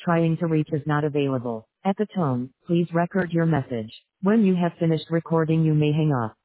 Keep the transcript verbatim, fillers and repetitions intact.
trying to reach is not available. At the tone, please record your message. When you have finished recording, you may hang up.